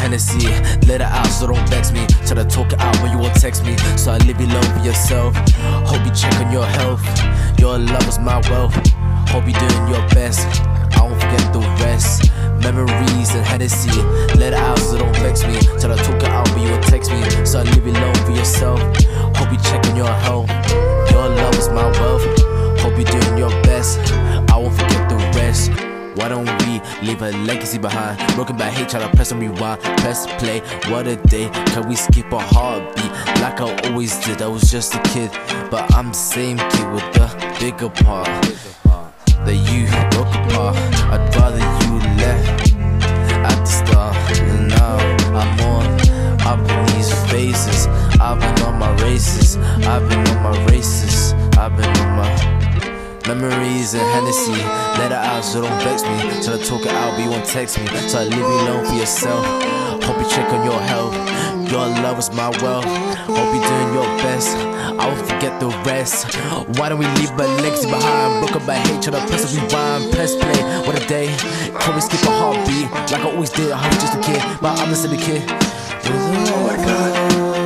Hennessy, let it out so don't vex me. Try to talk it out but you won't text me. So I leave you alone for yourself. Hope you check on your health. Your love is my wealth. Hope you doing your best. I won't forget the rest. Memories and Hennessy, let it out so don't vex me. Try to talk it out but you won't text me. So I leave you alone for yourself. Hope you check on your health. Your love is my wealth. Hope you doing your best. I won't forget the rest. Why don't we leave a legacy behind? Broken by hate, try to press and rewind. Press play, what a day. Can we skip a heartbeat like I always did? I was just a kid, but I'm the same kid with the bigger part that you broke apart. I'd rather you left at the start. And now I'm on up in these phases. I've been on my races. I've been on my races. I've been on my memories and Hennessy, let it out so don't vex me. Try to talk it out but you won't text me. So I leave you alone for yourself. Hope you check on your health. Your love is my wealth. Hope you're doing your best. I won't forget the rest. Why don't we leave a legacy behind? Broken by hate, try to press and rewind. Press play, what a day. Can we skip a heartbeat like I always did? I was just a kid, but I'm the same kid. Oh my God.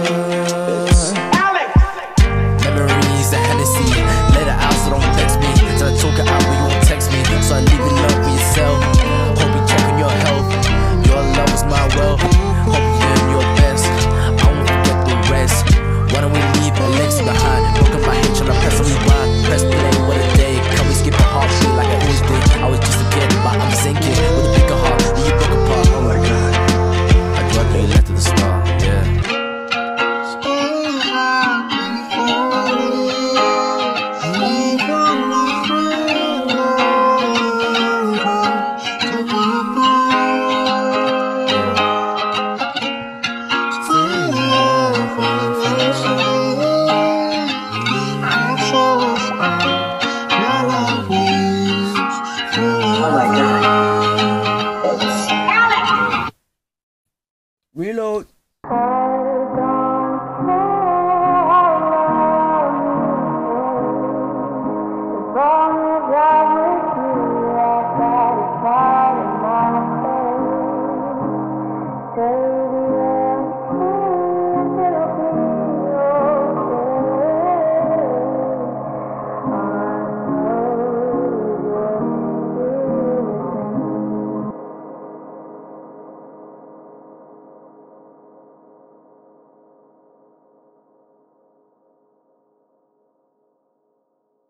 Memories and Hennessy, let it out so don't vex me. Try to talk it out but you won't text me. So I leave it alone for yourself. Hope you check on your health. Your love is my wealth. Hope you're doing your best. I won't forget the rest. Why don't we leave a legacy behind? Broken my head trying to press and rewind. Press play, what a day. Can we skip a heartbeat like I always did? I was just a kid, but I'm the same kid with a bigger heart. You broke apart, oh my God. I'd rather you left at the start, yeah. Reload. Stay